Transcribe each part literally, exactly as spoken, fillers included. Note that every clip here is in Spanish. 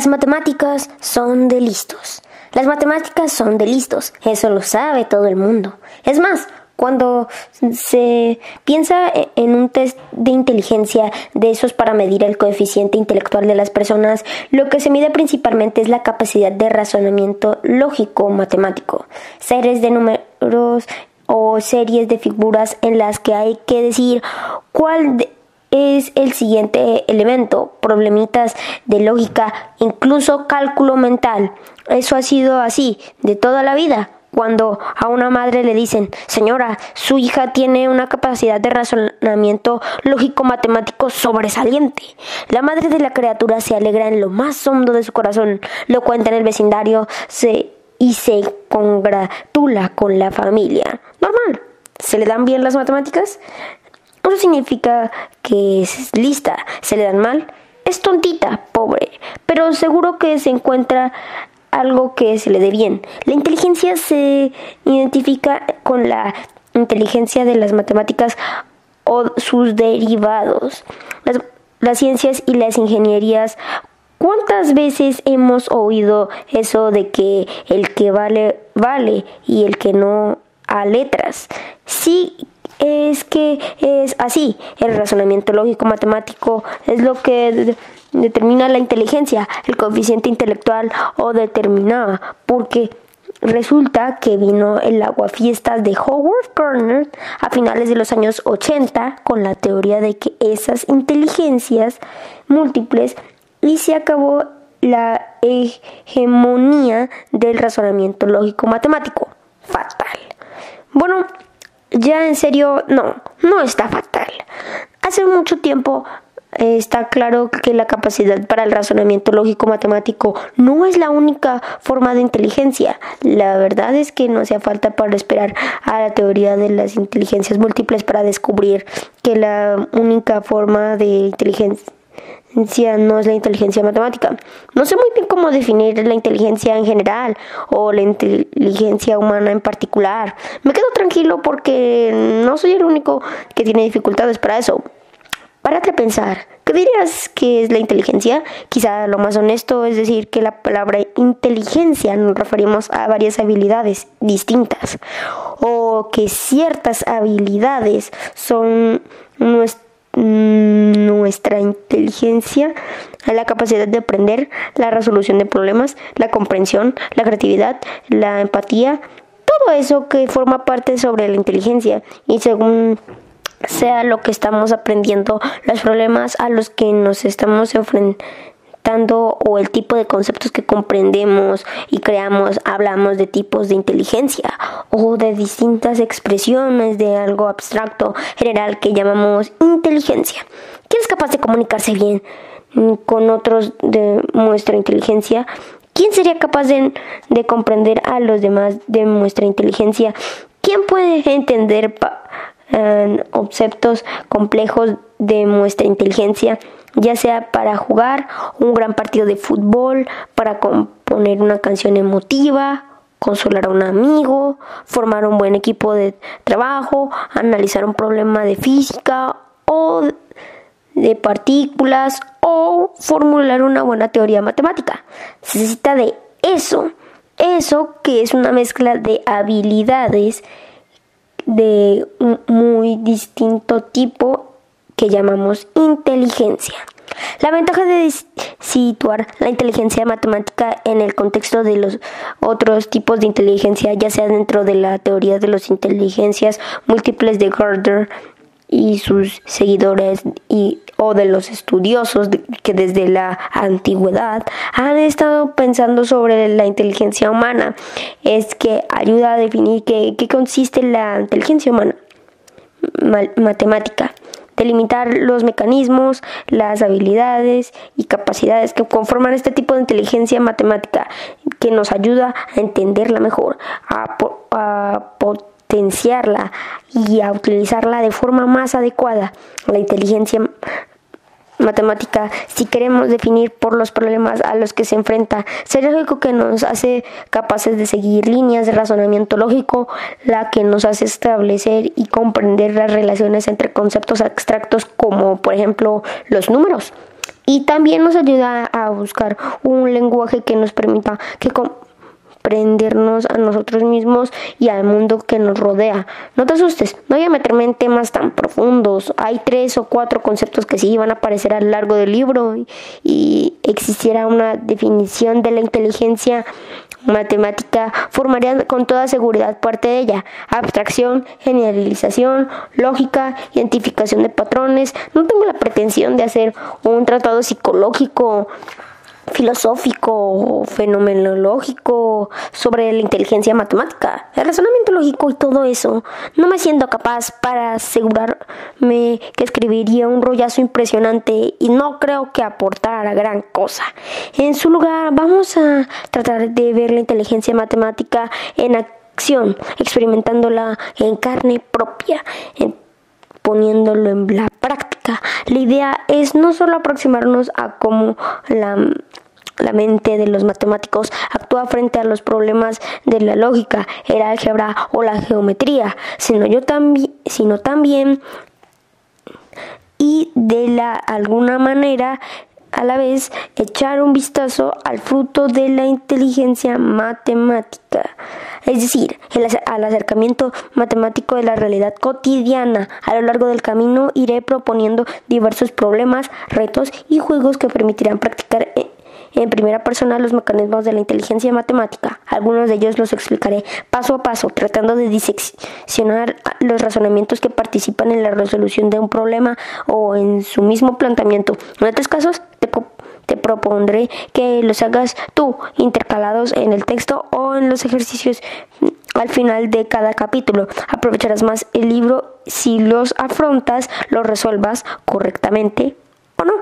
matemáticas son de listos. Las matemáticas son de listos. Eso lo sabe todo el mundo. Es más, cuando se piensa en un test de inteligencia de esos para medir el coeficiente intelectual de las personas, lo que se mide principalmente es la capacidad de razonamiento lógico matemático. Series de números o series de figuras en las que hay que decir cuál de es el siguiente elemento, problemitas de lógica, incluso cálculo mental. Eso ha sido así de toda la vida. Cuando a una madre le dicen, señora, su hija tiene una capacidad de razonamiento lógico-matemático sobresaliente, la madre de la criatura se alegra en lo más hondo de su corazón, lo cuenta en el vecindario se, y se congratula con la familia. Normal. ¿Se le dan bien las matemáticas? Eso significa que es lista. ¿Se le dan mal? Es tontita, pobre, pero seguro que se encuentra algo que se le dé bien. La inteligencia se identifica con la inteligencia de las matemáticas o sus derivados, las, las ciencias y las ingenierías. ¿Cuántas veces hemos oído eso de que el que vale, vale y el que no a letras? Sí, es que es así. El razonamiento lógico matemático es lo que de- determina la inteligencia, el coeficiente intelectual o determinada, porque resulta que vino el aguafiestas de Howard Gardner a finales de los años ochenta con la teoría de que esas inteligencias múltiples y se acabó la hegemonía del razonamiento lógico matemático. Fatal. Bueno, ya en serio, no, no está fatal. Hace mucho tiempo eh, está claro que la capacidad para el razonamiento lógico-matemático no es la única forma de inteligencia. La verdad es que no hacía falta para esperar a la teoría de las inteligencias múltiples para descubrir que la única forma de inteligencia no es la inteligencia matemática. No sé muy bien cómo definir la inteligencia en general o la inteligencia humana en particular. Me quedo tranquilo porque no soy el único que tiene dificultades para eso. Párate a pensar, ¿qué dirías que es la inteligencia? Quizá lo más honesto es decir que la palabra inteligencia nos referimos a varias habilidades distintas o que ciertas habilidades son nuestras nuestra inteligencia, la capacidad de aprender, la resolución de problemas, la comprensión, la creatividad, la empatía, todo eso que forma parte sobre la inteligencia y según sea lo que estamos aprendiendo, los problemas a los que nos estamos enfrentando o el tipo de conceptos que comprendemos y creamos, hablamos de tipos de inteligencia o de distintas expresiones de algo abstracto general que llamamos inteligencia. ¿Quién es capaz de comunicarse bien con otros de nuestra inteligencia? ¿Quién sería capaz de, de comprender a los demás de nuestra inteligencia? ¿Quién puede entender pa- eh, conceptos complejos de nuestra inteligencia? Ya sea para jugar un gran partido de fútbol, para componer una canción emotiva, consolar a un amigo, formar un buen equipo de trabajo, analizar un problema de física o de partículas o formular una buena teoría matemática. Se necesita de eso, eso que es una mezcla de habilidades de un muy distinto tipo que llamamos inteligencia. La ventaja de situar la inteligencia matemática en el contexto de los otros tipos de inteligencia, ya sea dentro de la teoría de las inteligencias múltiples de Gardner y sus seguidores y o de los estudiosos de, que desde la antigüedad han estado pensando sobre la inteligencia humana, es que ayuda a definir qué, qué consiste la inteligencia humana ma- matemática. Delimitar los mecanismos, las habilidades y capacidades que conforman este tipo de inteligencia matemática que nos ayuda a entenderla mejor, a, a potenciarla y a utilizarla de forma más adecuada. La inteligencia matemática, si queremos definir por los problemas a los que se enfrenta, sería lógico que nos hace capaces de seguir líneas de razonamiento lógico, la que nos hace establecer y comprender las relaciones entre conceptos abstractos como por ejemplo los números. Y también nos ayuda a buscar un lenguaje que nos permita que comprendernos a nosotros mismos y al mundo que nos rodea. No te asustes, no voy a meterme en temas tan profundos. Hay tres o cuatro conceptos que sí van a aparecer a lo largo del libro y, y existiera una definición de la inteligencia matemática, formaría con toda seguridad parte de ella: abstracción, generalización, lógica, identificación de patrones. No tengo la pretensión de hacer un tratado psicológico, filosófico o fenomenológico sobre la inteligencia matemática, el razonamiento lógico y todo eso. No me siento capaz para asegurarme que escribiría un rollazo impresionante y no creo que aportara gran cosa. En su lugar, vamos a tratar de ver la inteligencia matemática en acción, experimentándola en carne propia, en poniéndolo en la práctica. La idea es no solo aproximarnos a cómo la, la mente de los matemáticos actúa frente a los problemas de la lógica, el álgebra o la geometría, sino yo también, sino también y de la alguna manera a la vez echar un vistazo al fruto de la inteligencia matemática, es decir, el, al acercamiento matemático de la realidad cotidiana. A lo largo del camino iré proponiendo diversos problemas, retos y juegos que permitirán practicar en, en primera persona los mecanismos de la inteligencia matemática. Algunos de ellos los explicaré paso a paso, tratando de diseccionar los razonamientos que participan en la resolución de un problema o en su mismo planteamiento. En otros casos, te, te propondré que los hagas tú, intercalados en el texto o en los ejercicios al final de cada capítulo. Aprovecharás más el libro si los afrontas, los resuelvas correctamente o no.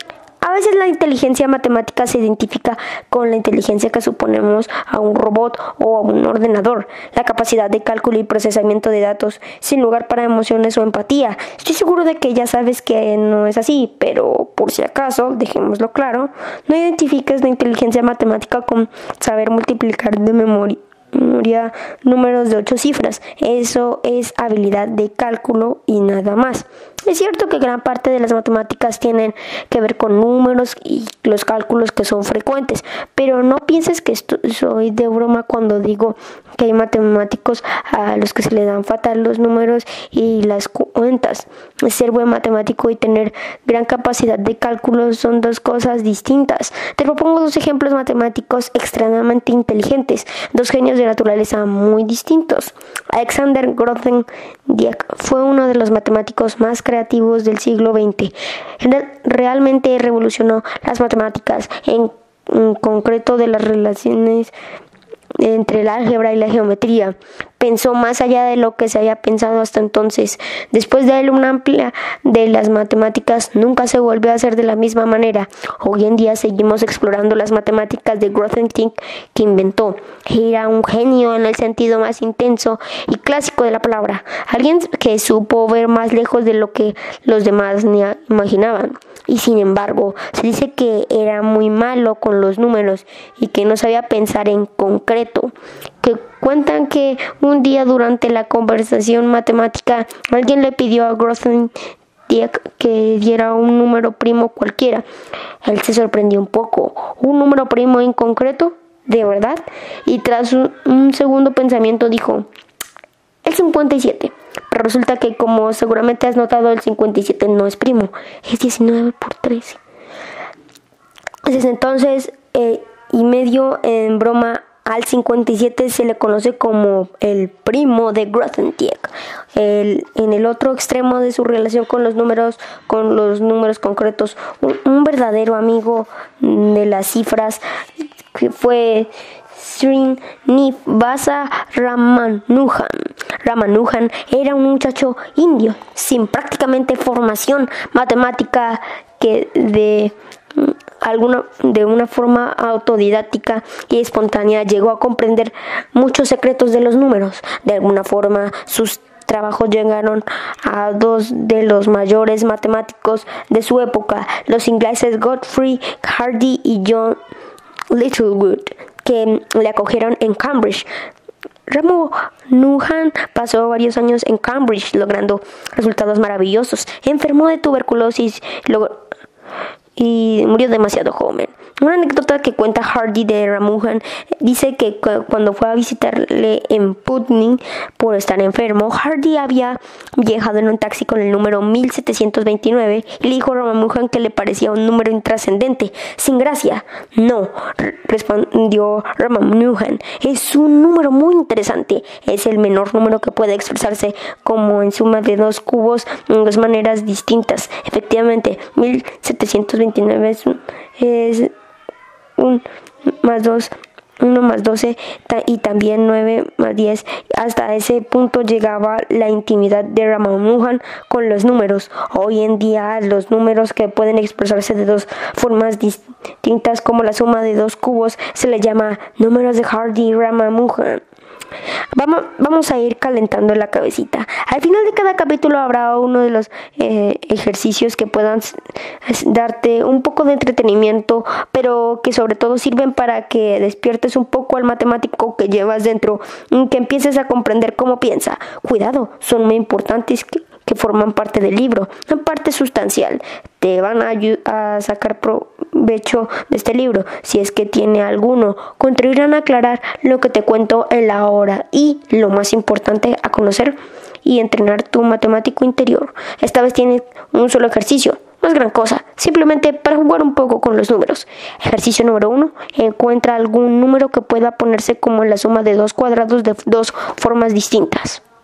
A veces la inteligencia matemática se identifica con la inteligencia que suponemos a un robot o a un ordenador, la capacidad de cálculo y procesamiento de datos, sin lugar para emociones o empatía. Estoy seguro de que ya sabes que no es así, pero por si acaso, dejémoslo claro, no identifiques la inteligencia matemática con saber multiplicar de memoria. memoria números de ocho cifras. Eso es habilidad de cálculo y nada más. Es cierto que gran parte de las matemáticas tienen que ver con números y los cálculos que son frecuentes, pero no pienses que esto, soy de broma cuando digo que hay matemáticos a los que se les dan fatal los números y las cuentas. Ser buen matemático y tener gran capacidad de cálculo son dos cosas distintas. Te propongo dos ejemplos matemáticos extremadamente inteligentes, dos genios de naturaleza muy distintos. Alexander Grothendieck fue uno de los matemáticos más creativos del siglo veinte. Realmente revolucionó las matemáticas, en, en concreto de las relaciones entre el álgebra y la geometría. Pensó más allá de lo que se había pensado hasta entonces. Después de él, una amplia de las matemáticas nunca se volvió a hacer de la misma manera. Hoy en día seguimos explorando las matemáticas de Grothendieck, que inventó. Era un genio en el sentido más intenso y clásico de la palabra. Alguien que supo ver más lejos de lo que los demás ni imaginaban. Y sin embargo, se dice que era muy malo con los números y que no sabía pensar en concreto. Que cuentan que un día durante la conversación matemática alguien le pidió a Grothendieck que diera un número primo cualquiera. Él se sorprendió un poco. ¿Un número primo en concreto? ¿De verdad? Y tras un, un segundo pensamiento dijo: el cincuenta y siete. Pero resulta que, como seguramente has notado, el cincuenta y siete no es primo, es diecinueve por trece. Desde entonces eh, y medio, en broma, al cincuenta y siete se le conoce como el primo de Grothendieck. El, en el otro extremo de su relación con los números, con los números concretos, un, un verdadero amigo de las cifras, que fue Srinivasa Ramanujan. Ramanujan era un muchacho indio sin prácticamente formación matemática que de alguna de una forma autodidáctica y espontánea llegó a comprender muchos secretos de los números. De alguna forma sus trabajos llegaron a dos de los mayores matemáticos de su época, los ingleses Godfrey Hardy y John Littlewood, que le acogieron en Cambridge. Ramanujan pasó varios años en Cambridge logrando resultados maravillosos. Enfermó de tuberculosis, logró y murió demasiado joven. Una anécdota que cuenta Hardy de Ramanujan dice que cuando fue a visitarle en Putney por estar enfermo, Hardy había viajado en un taxi con el número mil setecientos veintinueve y le dijo a Ramanujan que le parecía un número intrascendente, sin gracia. No, respondió Ramanujan, es un número muy interesante. Es el menor número que puede expresarse como en suma de dos cubos en dos maneras distintas. Efectivamente, mil setecientos veintinueve es, es un más dos, uno más doce y también nueve más diez. Hasta ese punto llegaba la intimidad de Ramanujan con los números. Hoy en día los números que pueden expresarse de dos formas distintas como la suma de dos cubos se le llama números de Hardy y Ramanujan. Vamos, vamos a ir calentando la cabecita. Al final de cada capítulo habrá uno de los eh, ejercicios que puedan darte un poco de entretenimiento, pero que sobre todo sirven para que despiertes un poco al matemático que llevas dentro, que empieces a comprender cómo piensa. Cuidado, son muy importantes que, que forman parte del libro, en parte sustancial. Te van a, a sacar provecho de este libro, si es que tiene alguno. Contribuirán a aclarar lo que te cuento en la hora y, lo más importante, a conocer y entrenar tu matemático interior. Esta vez tienes un solo ejercicio, no es gran cosa, simplemente para jugar un poco con los números. Ejercicio número uno. Encuentra algún número que pueda ponerse como la suma de dos cuadrados de dos formas distintas.